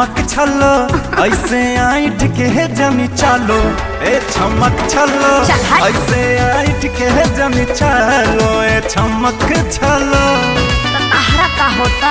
छमक छलो ऐसे आइट के जमी चालो, ए छमक छलो ऐसे आइट के जमी चालो, ए छमक छलो। तो तहरा का होता?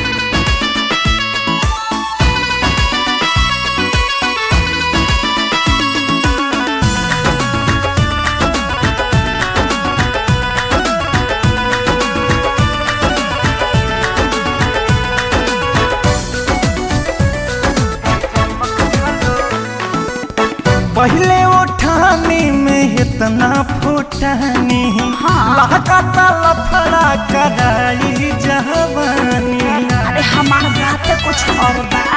पहले उठानी में इतना फुटानी, हाँ। लहकाता लफड़ा कराई जवानी। अरे हमार बात कुछ और बा।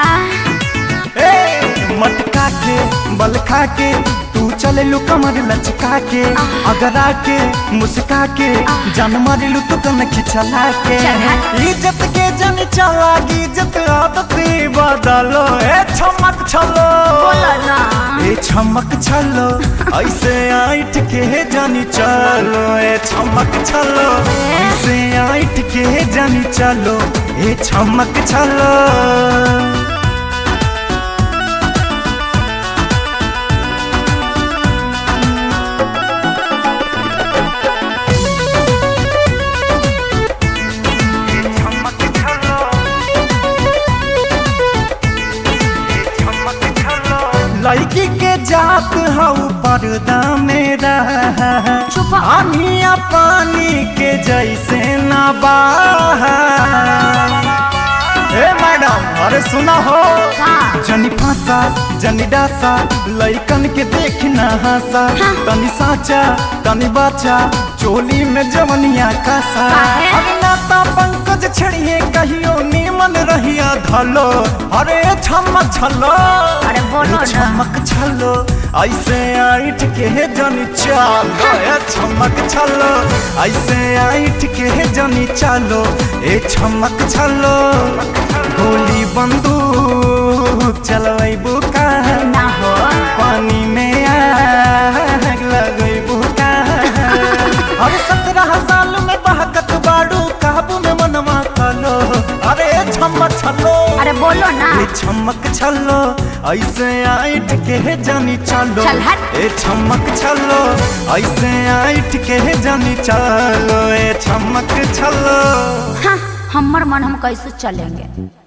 ए मटका के बल खा के तू चले लू कमर लचका के, अगर आके मुस्का के जान मारी लू तू कन खिचला के। इज्जत के जन चलागी इज्जत आदती बदलो, ए छमक छलो बोलो ना। ए छमक छलो ऐसे आइट के जानी चलो, ए छमक छलो ऐसे आइट के जानी चलो, ए छमक छलो। लड़की के जात हऊ पर्दा मेरा, आनिया पानी के जैसे ना बाहा। ए मैडम अरे सुना हो, जनी फांसा जनी डासा लइकन के देख ना हंसा, तनी साचा तनी बाचा चोली में जवनिया कासा। अभिनेता पंकज छड़िए कहियो नीमन रहिया धलो, अरे छमक छलो अरे बोलो छमक छलो ऐसे आइट के जनी चालो, ए छमक छलो ऐसे आइट के जनी चालो, ए छमक छलो। गोली बंदूक चलबू का ना हो, पानी में आग लगबू का। अरे 17 साल में बहकत बाड़ू काबू में मनवा कलो, अरे छमक छलो। अरे बोलो ना। ए छमक छलो ऐसे आइट के जानी चालो, चल हट। ए छमक छलो ऐसे आइट के जानी चालो, ए छमक छलो। हाँ, हमर मन हम कैसे चलेंगे।